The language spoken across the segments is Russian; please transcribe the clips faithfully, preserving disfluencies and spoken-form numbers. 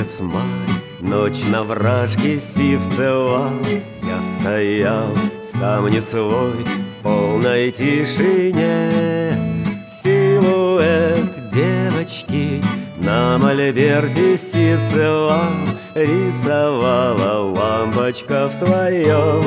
месяц май, ночь на вражке сивцевал. Я стоял, сам не свой, в полной тишине. Силуэт девочки на мольберте сицевал. Рисовала лампочка в твоем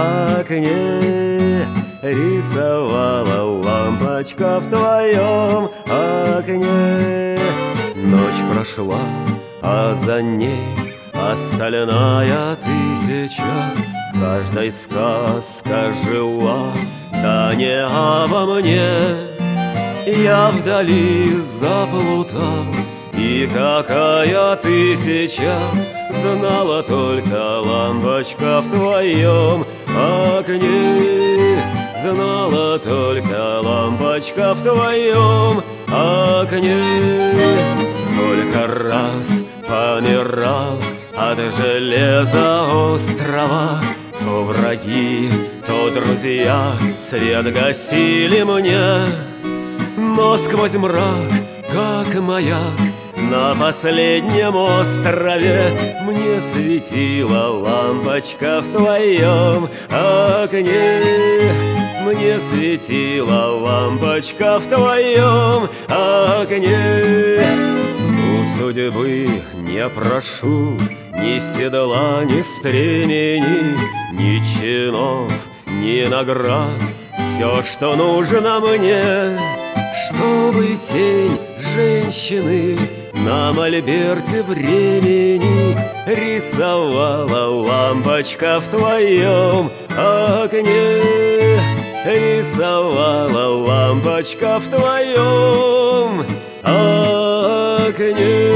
окне. Рисовала лампочка в твоем окне. Ночь прошла, а за ней остальная тысяча. В каждой сказка жила, да не обо мне. Я вдали заплутал, и какая ты сейчас, знала только лампочка в твоем окне. Знала только лампочка в твоем окне. Сколько раз помирал от железа острова, то враги, то друзья свет гасили мне. Но сквозь мрак, как маяк, на последнем острове мне светила лампочка в твоем окне. Мне светила лампочка в твоем окне. У судьбы не прошу ни седла, ни стремени, ни чинов, ни наград. Все, что нужно мне, чтобы тень женщины на мольберте времени рисовала лампочка в твоем окне. Рисовала лампочка в твоем окне.